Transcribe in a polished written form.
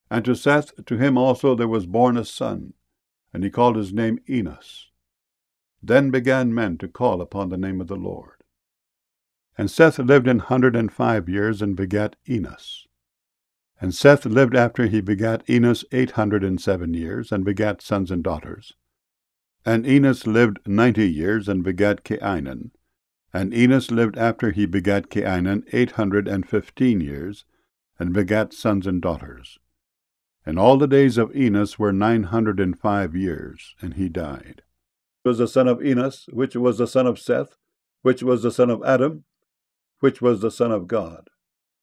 And to Seth, to him also there was born a son, and he called his name Enos. Then began men to call upon the name of the Lord. And Seth lived 105 years, and begat Enos. And Seth lived after he begat Enos 807 years, and begat sons and daughters. And Enos lived 90 years, and begat Cainan. And Enos lived after he begat Cainan 815 years, and begat sons and daughters. And all the days of Enos were 905 years, and he died. Which was the son of Enos, which was the son of Seth, which was the son of Adam, which was the son of God.